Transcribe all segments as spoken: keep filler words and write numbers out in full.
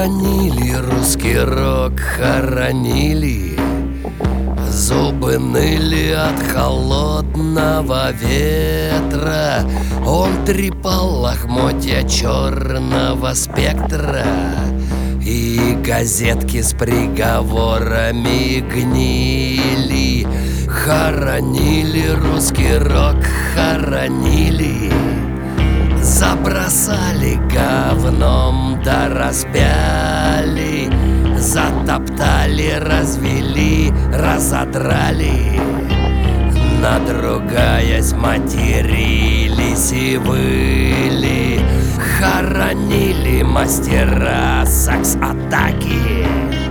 Хоронили русский рок, хоронили. Зубы ныли от холодного ветра. Он трепал лохмотья черного спектра, и газетки с приговорами гнили. Хоронили русский рок, хоронили. Забросали говном да распяли, затоптали, развели, разодрали. Надругаясь, матерились и выли. Хоронили мастера сакс-атаки,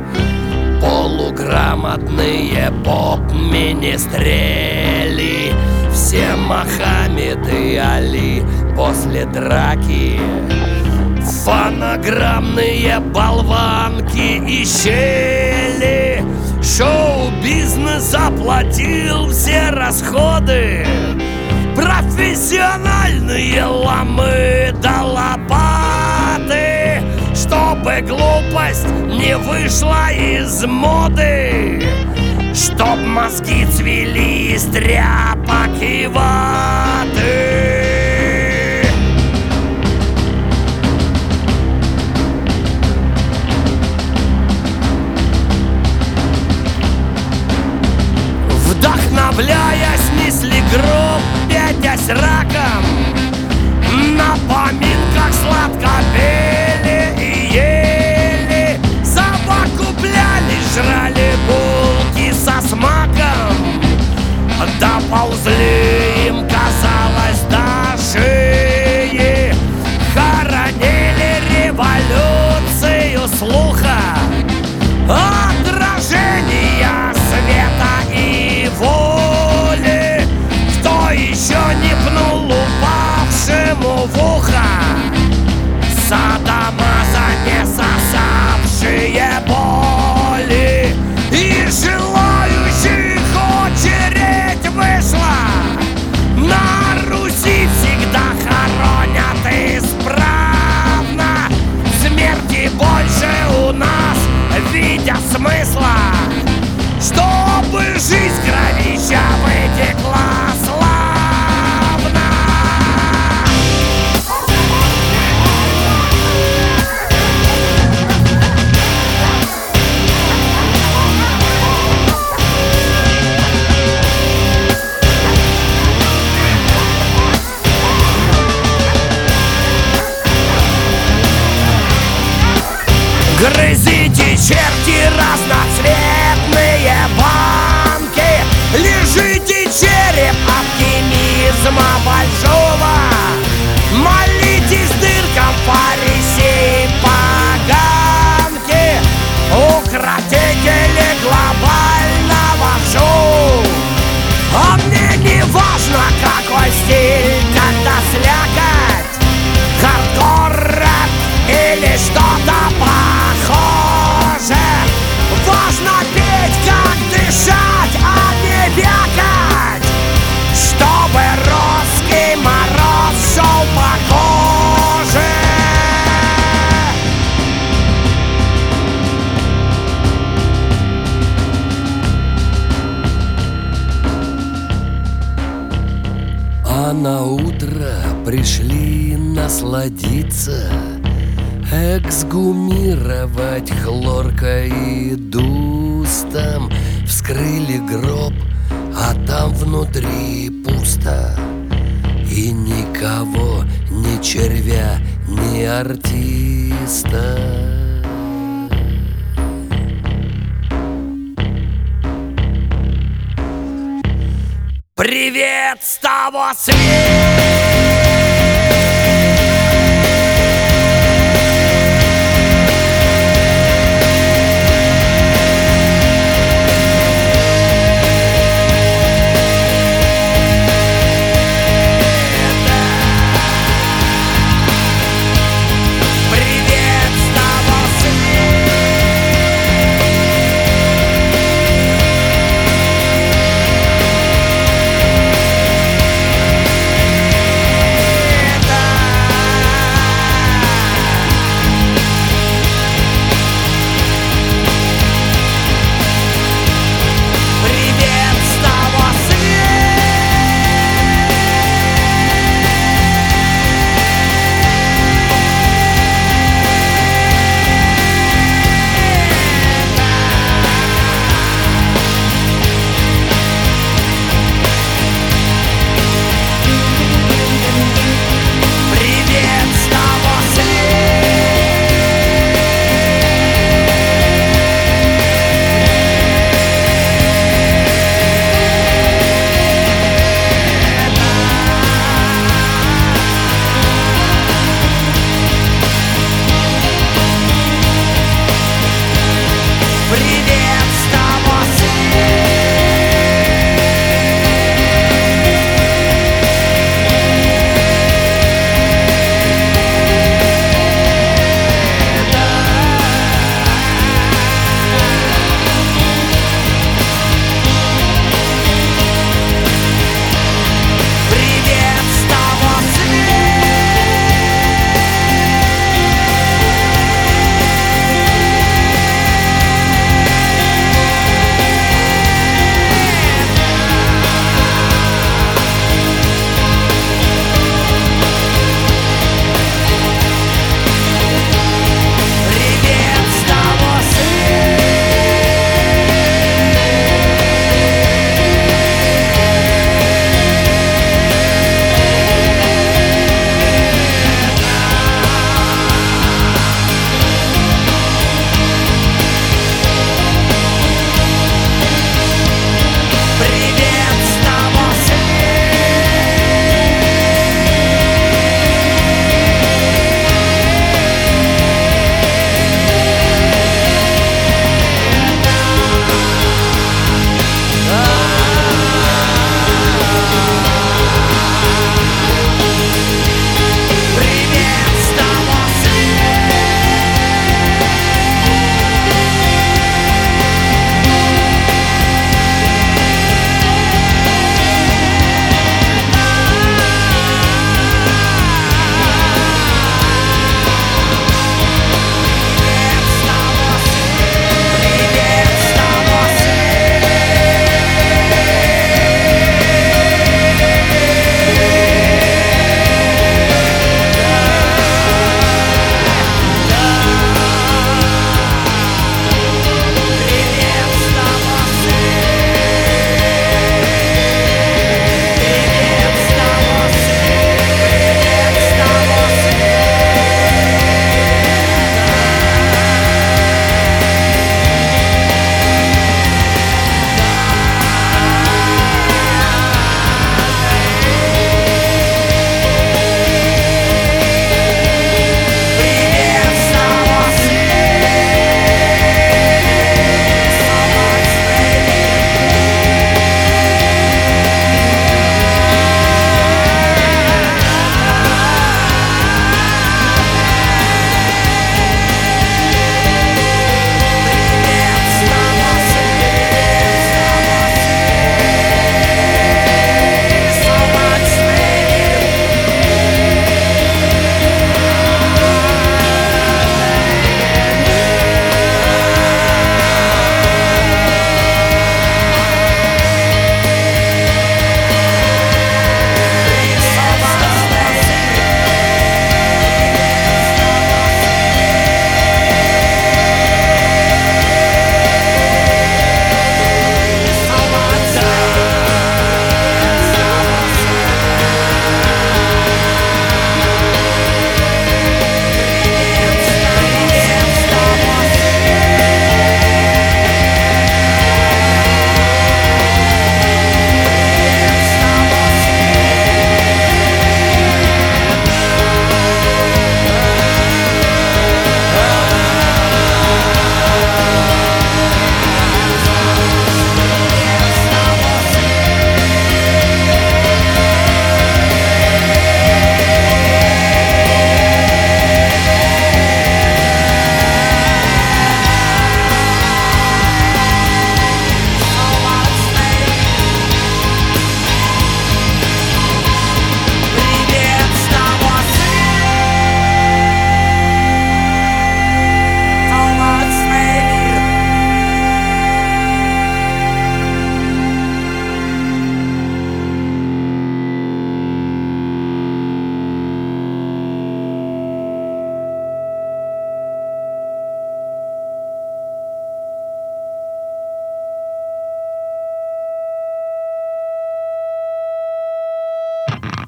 полуграмотные поп-министрели. Все Мохаммед и Али после драки. Фонограммные болванки и щели. Шоу-бизнес заплатил все расходы. Профессиональные ломы да лопаты, чтобы глупость не вышла из моды, чтоб мозги цвели из тряпок и ваты. Вдохновляясь, несли гроб, пятясь раком. На поминках сладко пели и ели. Совокупляли, жрали булки со смаком. Доползли им, казалось, до шеи. Хоронили революцию слуха, отражения света и воли. Кто еще не пнул упавшему в ухо садомаза, не сосавшие боли. И желающих очередь вышла. На Руси всегда хоронят исправно. Смерти больше у нас, видя смысла, чтобы жизнь кровища вытекла славно. Грызите, черти, разноцветные банки. Лежите, череп оптимизма большого. Молитесь дыркам фарисеи поганки, укротители глобального шоу. А мне не важно, какой стиль, когда слякоть, хардкор, рэп или что-то похоже. Важно петь, как дышать, а не вякать, чтобы русский мороз шел по коже. А на утро пришли насладиться, эксгумировать хлоркой и дустом. Вскрыли гроб, а там внутри пусто. И никого, ни червя, ни артиста. Привет с того света!